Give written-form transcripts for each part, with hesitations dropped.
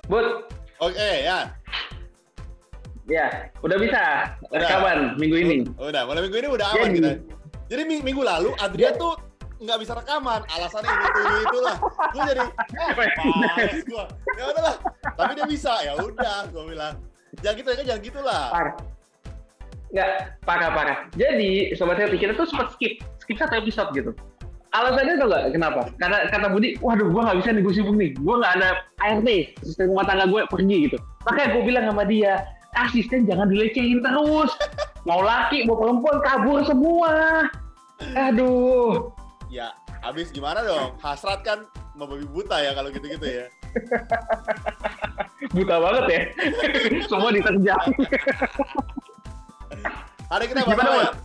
Bud, Oke, ya. ya, udah bisa Udah. rekaman minggu ini. Udah, mulai minggu ini udah aman Jadi- kita. Jadi minggu lalu Adrian tuh nggak bisa rekaman, alasannya itulah. Gue jadi, males gue. Ya udahlah, tapi dia bisa. Ya udah, gue bilang. Jangan gitu ya, jangan gitulah. Parah. Nggak, parah. Jadi, Sobat Happy, kita tuh sempat skip satu episode gitu. Alasannya tau nggak kenapa? Karena kata Budi, waduh, gue nggak bisa nih, gue sibuk nih. Gue nggak ada ART, sistem rumah tangga gue pergi gitu. Makanya gue bilang sama dia, asisten jangan dilecehin terus. Mau laki, mau perempuan, kabur semua. Aduh. Ya, abis gimana dong? Hasrat kan membabi buta ya kalau gitu-gitu ya. Buta banget ya. Semua diterjang. Hari kita bahas Gimana, apa ya? Bud?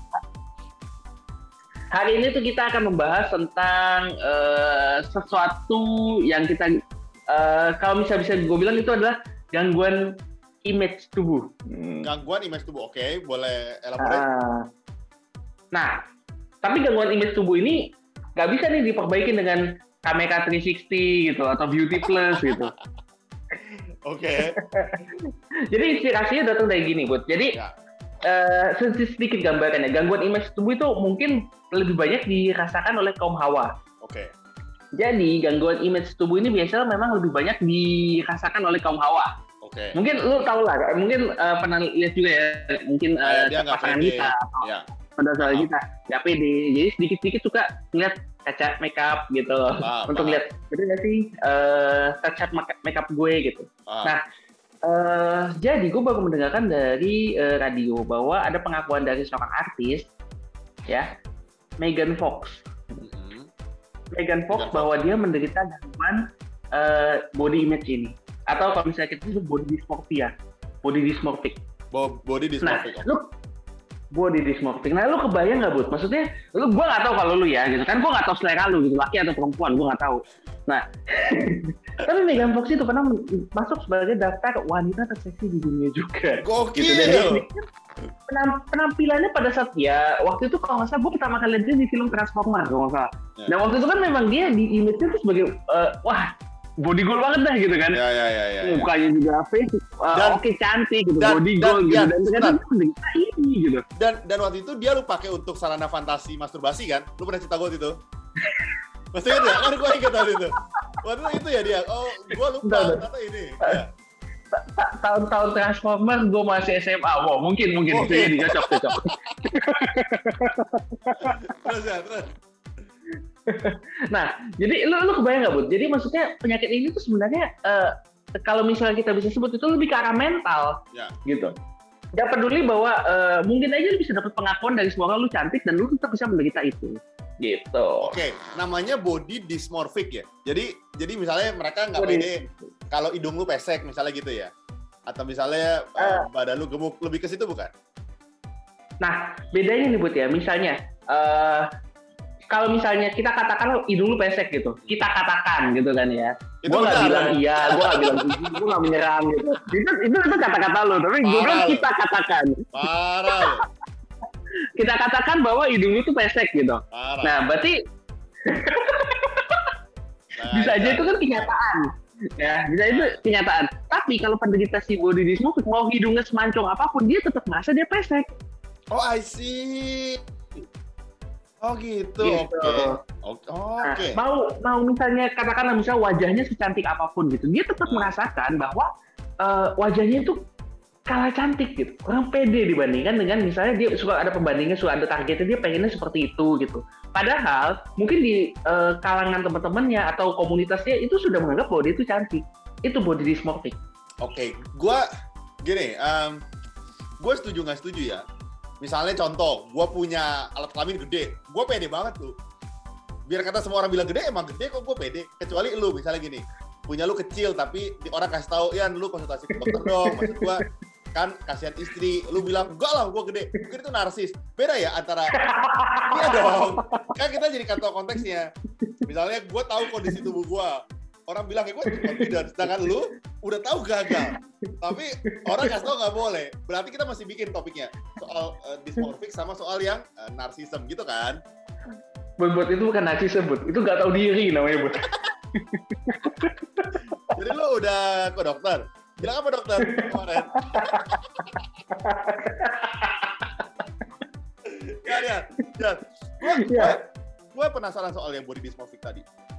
Hari ini tuh kita akan membahas tentang sesuatu yang kita kalau bisa gue bilang itu adalah gangguan image tubuh. Gangguan image tubuh, oke, boleh elaborate? Nah, tapi gangguan image tubuh ini nggak bisa nih diperbaikin dengan Kameka 360 gitu atau Beauty Plus gitu. Oke. Jadi inspirasinya datang dari gini, Bud. Jadi Ya. sedikit gambarannya, gangguan image tubuh itu mungkin lebih banyak dirasakan oleh kaum hawa. Oke. Jadi gangguan image tubuh ini biasanya memang lebih banyak dirasakan oleh kaum hawa. Oke. Mungkin lu tau lah, mungkin pernah lihat juga ya, mungkin Kayak dia nggak pasangan pede. kita atau Ya. saudara kita nggak pede. Jadi sedikit-sedikit suka ngeliat kaca makeup gitu untuk lihat itu nggak sih touch up makeup gue gitu. Nah, jadi gue baru mendengarkan dari radio bahwa ada pengakuan dari seorang artis, ya, Megan Fox. Megan Fox bahwa dia menderita gangguan body image ini, atau kalau misalnya kita itu body dysmorphia, body dysmorphic. Body dysmorphic. Nah, lu body dysmorphic. Nah, lu kebayang nggak, Bud? Maksudnya, gue nggak tahu kalau lu ya, gitu kan? Gue nggak tahu selera lu, gitu, laki atau perempuan, gue nggak tahu. Nah, tapi Megan Fox itu pernah masuk sebagai daftar wanita terseksi di dunia juga. Gokil. Gitu. Dan dia penampilannya pada saat ya waktu itu kalau nggak salah gue pertama kali lihat dia di film Transformers kalau nggak salah. Ya. Dan waktu itu kan memang dia di image-nya tuh sebagai wah body goal banget dah gitu kan. Ya. Mukanya juga face, oke cantik gitu, body goal gitu. Ya, Dan ternyata dia ini gitu. Dan waktu itu dia lu pakai untuk sarana fantasi masturbasi kan? Lu pernah cerita gue itu? Masih ingat ya? Kan gue ingat waktu itu. Waktu itu ya dia. Oh, gue lupa ternyata ini. Ya. Tahun-tahun Transformers gue masih SMA. Wow, mungkin itu jadi cocok. Terus. Nah, jadi lu kebayang nggak, Bud? Jadi maksudnya penyakit ini tuh sebenarnya kalau misalnya kita bisa sebut itu lebih ke arah mental, Ya. gitu. Gak peduli bahwa mungkin aja lu bisa dapat pengakuan dari semua orang lu cantik dan lu tetap bisa menderita itu, gitu. Oke, namanya body dysmorphic ya. Jadi misalnya mereka nggak pede kalau hidung lu pesek misalnya gitu ya. Atau misalnya badan lu gemuk, lebih ke situ bukan? Nah, bedanya nih, Bud ya. Misalnya kalau misalnya kita katakan hidung lu pesek gitu, kita katakan gitu kan ya. Gue nggak bilang iya, gue nggak bilang gue nggak menyerang gitu. Itu kata-kata lo, tapi gue bilang kita katakan. Parah. Kita katakan bahwa hidung itu pesek gitu. Parah. Nah, berarti bisa aja itu kan kenyataan. Ya, bisa itu kenyataan. Tapi kalau penderita si body dysmorphic mau hidungnya semancung apapun, dia tetap merasa dia pesek. Oh, I see. Oh gitu. Oke. Nah, mau misalnya katakanlah misalnya wajahnya secantik apapun gitu, dia tetap merasakan bahwa wajahnya itu kalah cantik gitu. Orang pede dibandingkan dengan misalnya dia suka ada pembandingnya, suka ada targetnya, dia pengennya seperti itu gitu. Padahal mungkin di kalangan teman-temannya atau komunitasnya itu sudah menganggap bahwa dia itu cantik. Itu body dysmorphic. Oke, gue setuju nggak setuju ya. Misalnya contoh, gue punya alat kelamin gede, gue pede banget tuh. Biar kata semua orang bilang gede, emang gede kok gue pede. Kecuali lu, misalnya gini, punya lu kecil tapi orang kasih tahu, ya lu konsultasi ke dokter dong. Maksud gue, kan kasihan istri, lu bilang enggak lah gue gede. Mungkin itu narsis. Beda ya antara, iya dong. Kan kita jadi kantong konteksnya. Misalnya gue tahu kondisi tubuh gue. Orang bilang, gue confident. Sedangkan lu udah tahu gagal. Tapi orang kasih tau nggak boleh. Berarti kita masih bikin topiknya. Soal dysmorphic sama soal yang narsism gitu kan. Buat itu bukan narsism, Bud. Itu nggak tahu diri namanya, Bud. Jadi lu udah ke dokter? Bilang apa dokter kemarin? Gue penasaran soal yang body dysmorphic tadi.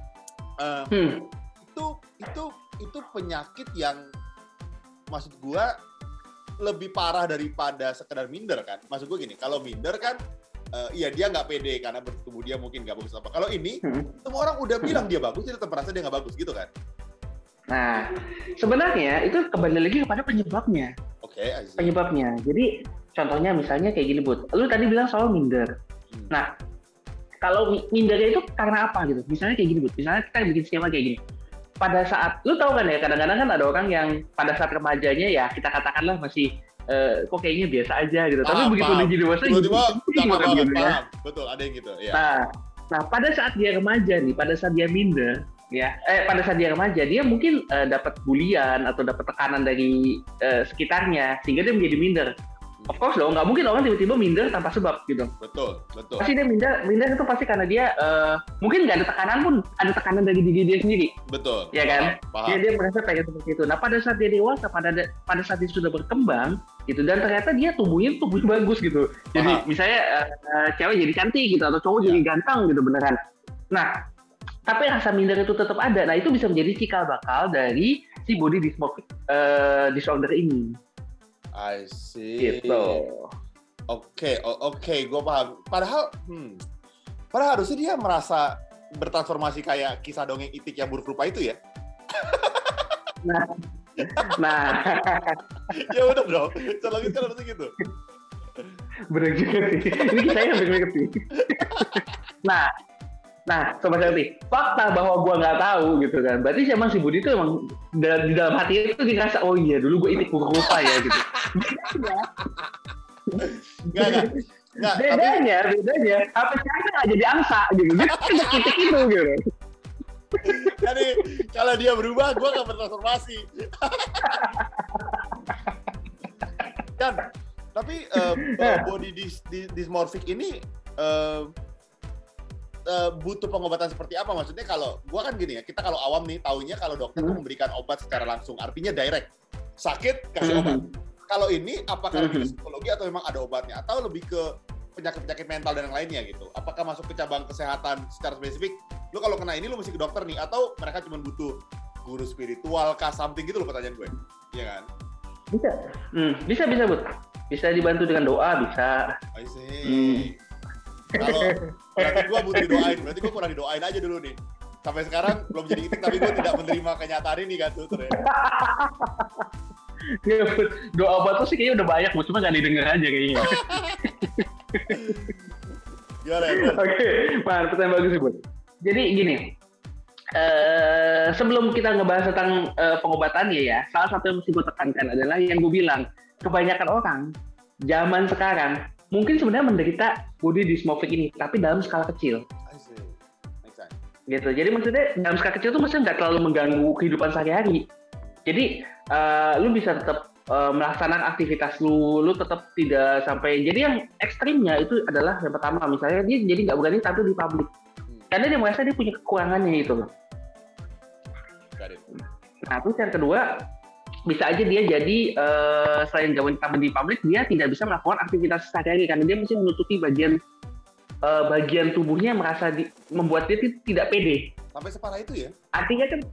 Itu penyakit yang maksud gue lebih parah daripada sekedar minder kan? Maksud gue gini, kalau minder kan, iya dia nggak pede karena bentuk tubuh dia mungkin nggak bagus apa. Kalau ini, semua orang udah bilang dia bagus, dia tetap merasa dia nggak bagus gitu kan? Nah, sebenarnya itu kembali lagi kepada penyebabnya. Oke, penyebabnya. Jadi contohnya misalnya kayak gini, Bud. Lu tadi bilang soal minder. Nah, kalau mindernya itu karena apa gitu? Misalnya kayak gini, Bud. Misalnya kita bikin skema kayak gini. Pada saat, lu tahu kan ya, kadang-kadang kan ada orang yang pada saat remajanya ya kita katakanlah masih kok kayaknya biasa aja gitu. Tapi begitu dia jadi dewasa, paham. Betul, ada yang gitu. Ya. Nah, pada saat dia remaja nih, pada saat dia minder, ya, pada saat dia remaja dia mungkin dapat bulian atau dapat tekanan dari sekitarnya sehingga dia menjadi minder. Of course dong, nggak mungkin orang tiba-tiba minder tanpa sebab gitu. Betul. Pasti dia minder itu pasti karena dia mungkin nggak ada tekanan pun, ada tekanan dari diri dia sendiri. Betul. Ya kan? Paham. Dia merasa pengen seperti itu. Nah, pada saat dia dewasa, pada saat dia sudah berkembang gitu, dan ternyata dia tubuhnya bagus gitu. Jadi misalnya cewek jadi cantik gitu atau cowok jadi ganteng gitu beneran. Nah, tapi rasa minder itu tetap ada. Nah, itu bisa menjadi cikal bakal dari si body dysmorphic disorder ini. I see. Gitu. Oke, gue paham. Padahal harusnya dia merasa bertransformasi kayak kisah dongeng Itik yang buruk rupa itu ya. Nah. Ya udah dong. Selagi kan harusnya gitu. Bener juga sih. Ini kisahnya hampir mirip sih. Nah, Sobat Selfie, fakta bahwa gue nggak tahu gitu kan. Berarti emang si Budi itu emang di dalam hati itu dia ngerasa, oh iya dulu gue Itik buruk rupa ya gitu. Enggak. Bedanya, apa sekarang nggak jadi angsa gitu. Dia udah Itik itu gitu. Jadi kalau dia berubah, gue nggak bertransformasi. Kan, tapi body dysmorphic ini butuh pengobatan seperti apa? Maksudnya kalau gua kan gini ya, kita kalau awam nih taunya kalau dokter tuh memberikan obat secara langsung, artinya direct. Sakit kasih obat. Kalau ini apakah lebih ke psikologi atau memang ada obatnya atau lebih ke penyakit-penyakit mental dan yang lainnya gitu? Apakah masuk ke cabang kesehatan secara spesifik? Lu kalau kena ini lu mesti ke dokter nih atau mereka cuma butuh guru spiritual kah something gitu loh pertanyaan gue. Iya kan? Bisa Bud. Bisa dibantu dengan doa, bisa. I see. Kalau berarti gue butuh didoain, berarti gue kurang didoain aja dulu nih. Sampai sekarang belum jadi Itik, tapi gue tidak menerima kenyataan ini kan tuh. Ya, doa buat tuh sih kayaknya udah banyak, cuma nggak didengar aja kayaknya. Oke, pertanyaan bagus sih, Bud. Jadi gini, sebelum kita ngebahas tentang pengobatannya ya, salah satu yang mesti gue tekankan adalah yang gue bilang, kebanyakan orang zaman sekarang mungkin sebenarnya menderita body dysmorphic ini, tapi dalam skala kecil. Gitu. Jadi maksudnya dalam skala kecil itu maksudnya nggak terlalu mengganggu kehidupan sehari-hari. Jadi lu bisa tetap melaksanakan aktivitas lu tetap tidak sampai. Jadi yang ekstrimnya itu adalah yang pertama, misalnya dia jadi nggak berani tampil di publik, karena dia merasa dia punya kekurangannya itu. Nah, terus yang kedua, bisa aja dia jadi selain gak boleh tampil di publik, dia tidak bisa melakukan aktivitas sehari-hari karena dia mesti menutupi bagian tubuhnya, merasa membuat dia tidak pede. Sampai separah itu ya? Artinya kan,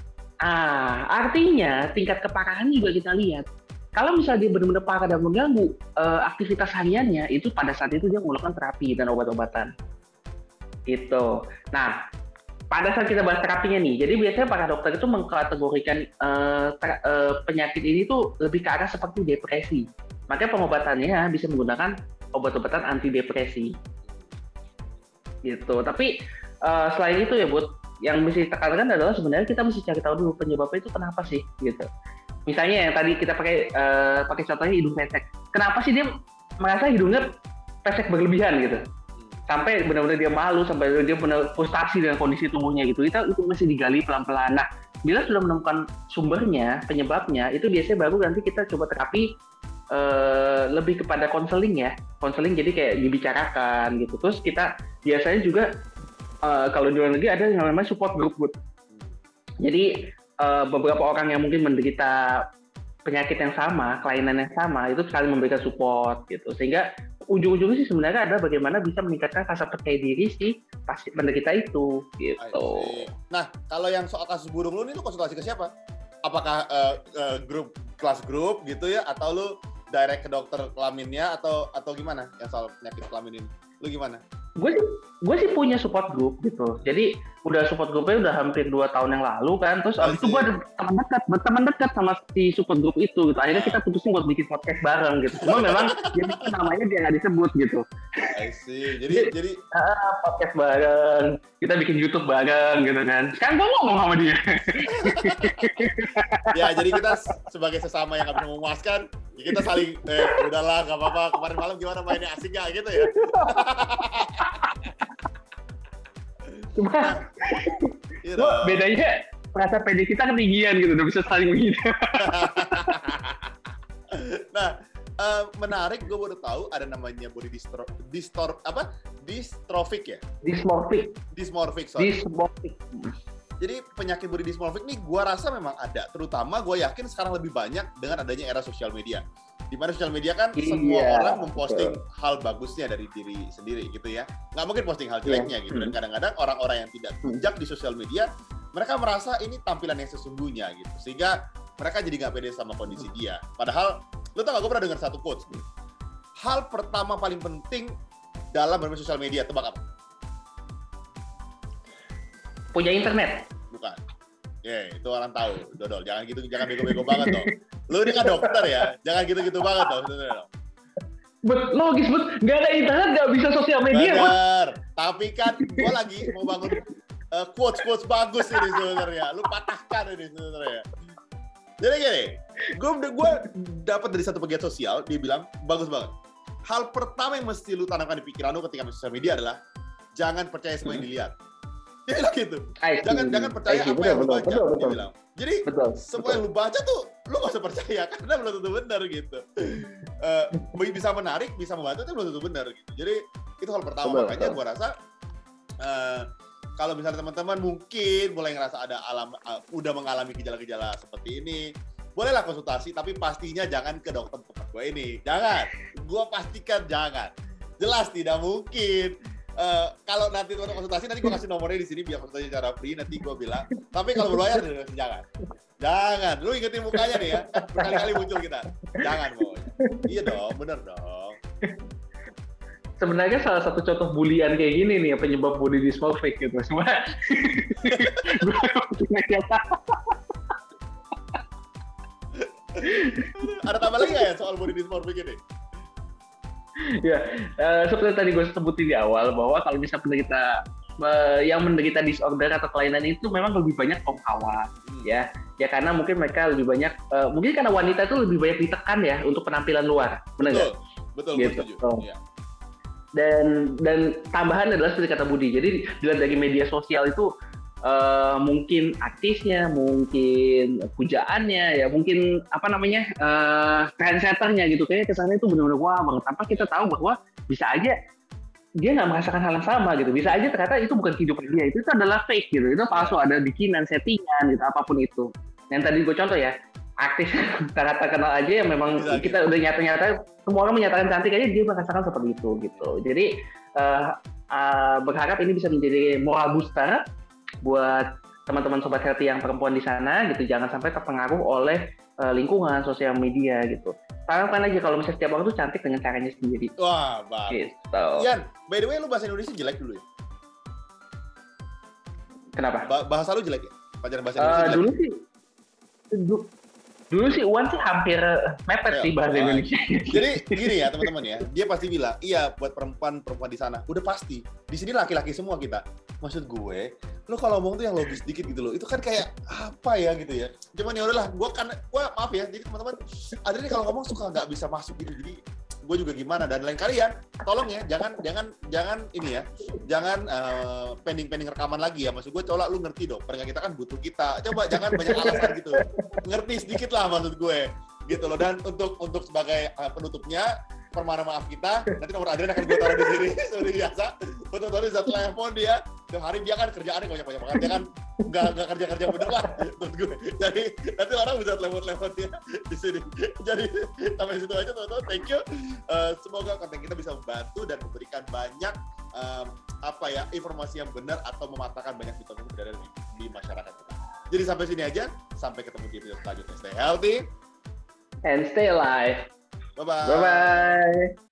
artinya tingkat keparahan juga kita lihat. Kalau misalnya dia benar-benar parah dan mengganggu aktivitas hariannya, itu pada saat itu dia melakukan terapi dan obat-obatan. Gitu. Nah, pada saat kita bahas terapinya nih, jadi biasanya para dokter itu mengkategorikan penyakit ini tuh lebih ke arah seperti depresi. Makanya pengobatannya bisa menggunakan obat-obatan antidepresi. Gitu. Tapi selain itu ya, Bud, yang mesti ditekankan adalah sebenarnya kita mesti cari tahu dulu penyebabnya itu kenapa sih, gitu. Misalnya yang tadi kita pakai contohnya hidung pesek. Kenapa sih dia merasa hidungnya pesek berlebihan gitu? Sampai benar-benar dia malu, sampai dia benar frustasi dengan kondisi tubuhnya gitu. Itu mesti digali pelan-pelan. Nah, bila sudah menemukan sumbernya, penyebabnya, itu biasanya baru nanti kita coba terapi lebih kepada konseling ya. Konseling jadi kayak dibicarakan gitu. Terus kita biasanya juga kalau di luar negeri ada yang namanya support group. Jadi beberapa orang yang mungkin menderita penyakit yang sama, kelainan yang sama, itu saling memberikan support gitu. Sehingga ujung-ujungnya sih sebenarnya ada bagaimana bisa meningkatkan rasa percaya diri si pasien penderita itu gitu. Nah, kalau yang soal kasus burung lu nih, lu konsultasi ke siapa? Apakah kelas grup gitu ya, atau lu direct ke dokter kelaminnya atau gimana yang soal penyakit kelamin ini? Lu gimana? Gue sih punya support group gitu. Jadi udah support groupnya udah hampir 2 tahun yang lalu kan. Terus abis itu gue ada teman dekat sama si support group itu gitu. Akhirnya kita putusin buat bikin podcast bareng gitu. Cuma memang jadi namanya dia nggak disebut gitu. I see. Jadi podcast bareng. Kita bikin YouTube bareng gitu kan. Sekarang gue ngomong sama dia. Ya, jadi kita sebagai sesama yang nggak bisa memuaskan, ya kita saling udahlah nggak apa-apa. Kemarin malam gimana mainnya, asik nggak gitu ya? Cuma bedanya rasa pede kita ketinggian gitu, udah bisa saling begitu. Nah, menarik, gue baru tahu ada namanya body dystrophic ya? Dysmorphic, sorry. Jadi penyakit body dysmorphic nih gue rasa memang ada, terutama gue yakin sekarang lebih banyak dengan adanya era sosial media. Di mana sosial media kan semua orang memposting hal bagusnya dari diri sendiri gitu ya. Nggak mungkin posting hal jeleknya gitu. Dan kadang-kadang orang-orang yang tidak bijak di sosial media, mereka merasa ini tampilan yang sesungguhnya gitu. Sehingga mereka jadi nggak pede sama kondisi dia. Padahal, lo tau nggak, gue pernah dengar satu quotes. Hal pertama paling penting dalam bermain sosial media, tebak apa? Punya internet. Bukan. Itu orang tahu, Dodol. Jangan bego-bego banget dong. Lu ini kan dokter ya, jangan gitu-gitu banget dong. Logis, nggak ada internet, nggak bisa sosial media. Bener. Tapi kan gue lagi mau bangun quotes bagus ini sebenarnya. Lu patahkan ini sebenarnya. Jadi gini, gue dapat dari satu pegiat sosial, dia bilang bagus banget. Hal pertama yang mesti lu tanamkan di pikiran lu ketika main sosial media adalah jangan percaya semua yang dilihat. Dia bilang gitu. Jangan percaya apa yang lu baca. Dia bilang. Jadi semua yang lu baca tuh lu gak usah percaya karena belum tentu benar gitu. Bisa menarik, bisa membantu tapi belum tentu benar gitu. Jadi itu hal pertama. Makanya gue rasa kalau misalnya teman-teman mungkin mulai ngerasa udah mengalami gejala-gejala seperti ini, bolehlah konsultasi, tapi pastinya jangan ke dokter tempat gue ini. Jangan. Gue pastikan jangan. Jelas tidak mungkin. Kalau nanti teman konsultasi, nanti gue kasih nomornya di sini biar konsultasi secara free, nanti gue bilang. Tapi kalau berbayar, jangan. Lu ingetin mukanya nih ya, berkali-kali muncul kita. Jangan, boy. Iya dong, bener dong. Sebenarnya salah satu contoh bulian kayak gini nih, penyebab body dysmorphic gitu. Cuma ada tambah lagi nggak ya soal body dysmorphic ini? Ya, seperti tadi gue sebutin di awal bahwa kalau misalnya kita yang menderita disorder atau kelainan itu memang lebih banyak kaum hawa, ya karena mungkin mereka lebih banyak, mungkin karena wanita itu lebih banyak ditekan ya untuk penampilan luar, benar nggak? Betul, gitu. Ya. Dan tambahan adalah seperti kata Budi, jadi dilihat dari media sosial itu mungkin artisnya, mungkin pujaannya, ya mungkin trendsetternya gitu, kayaknya kesannya itu benar-benar wah banget. Tanpa kita tahu bahwa bisa aja dia nggak merasakan hal yang sama gitu, bisa aja ternyata itu bukan kehidupan dia, itu adalah fake gitu, itu palsu, ada bikinan, settingan gitu, apapun itu. Yang tadi gue contoh ya, artis sangat terkenal aja yang memang kita udah nyata-nyata semua orang menyatakan cantik aja dia merasakan seperti itu gitu. Jadi berharap ini bisa menjadi moral booster buat teman-teman sobat healthy yang perempuan di sana gitu, jangan sampai terpengaruh oleh lingkungan sosial media gitu. Tanamkan aja kalau misalnya setiap orang tuh cantik dengan caranya sendiri. Wah, bagus. Gitu. Ian, by the way lu bahasa Indonesia jelek dulu ya? Kenapa? Bahasa lu jelek ya? Pelajaran bahasa Indonesia jelek? Dulu sih Uwan sih hampir mepet sih bahasa Indonesia. Jadi gini ya teman-teman ya, dia pasti bilang, iya buat perempuan di sana, udah pasti. Di sini laki-laki semua kita. Maksud gue, lu kalau ngomong tuh yang logis dikit gitu loh. Itu kan kayak apa ya gitu ya. Cuman ya udahlah, gue maaf ya. Jadi teman-teman, ada nih kalau ngomong suka nggak bisa masuk gitu. Jadi gue juga gimana, dan lain kalian tolong ya jangan ini ya, jangan pending rekaman lagi ya. Maksud gue colak lu ngerti dong, pendengar kita kan butuh kita, coba jangan banyak alasan gitu, ngerti sedikit lah maksud gue gitu loh. Dan untuk sebagai penutupnya, permohonan maaf kita. Nanti nomor Adrian akan gue taruh di sini seperti biasa. Betul-betul bisa telepon dia. Tiap hari dia kan kerjaannya banyak banget. Dia kan nggak kerja bener lah menurut gue. Jadi nanti orang bisa telepon dia di sini. Jadi sampai situ aja teman-teman. Thank you. Semoga konten kita bisa membantu dan memberikan banyak informasi yang benar atau mematahkan banyak mitos yang berada di masyarakat kita. Jadi sampai sini aja. Sampai ketemu di video selanjutnya. Stay healthy and stay alive. Bye-bye. Bye-bye.